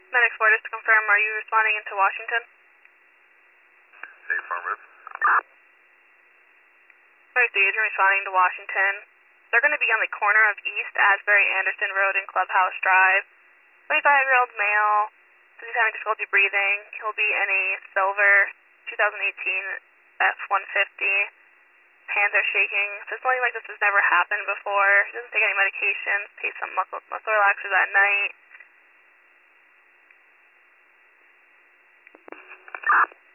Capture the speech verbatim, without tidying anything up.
Medic four, just to confirm, are you responding into Washington? Hey, affirmative. Alright, the agent responding to Washington. They're going to be on the corner of East Asbury Anderson Road and Clubhouse Drive. twenty-five-year-old male, says he's having difficulty breathing. He'll be in a silver twenty eighteen F one fifty. Hands are shaking. So something like this has never happened before. He doesn't take any medications, takes some muscle, muscle relaxers at night.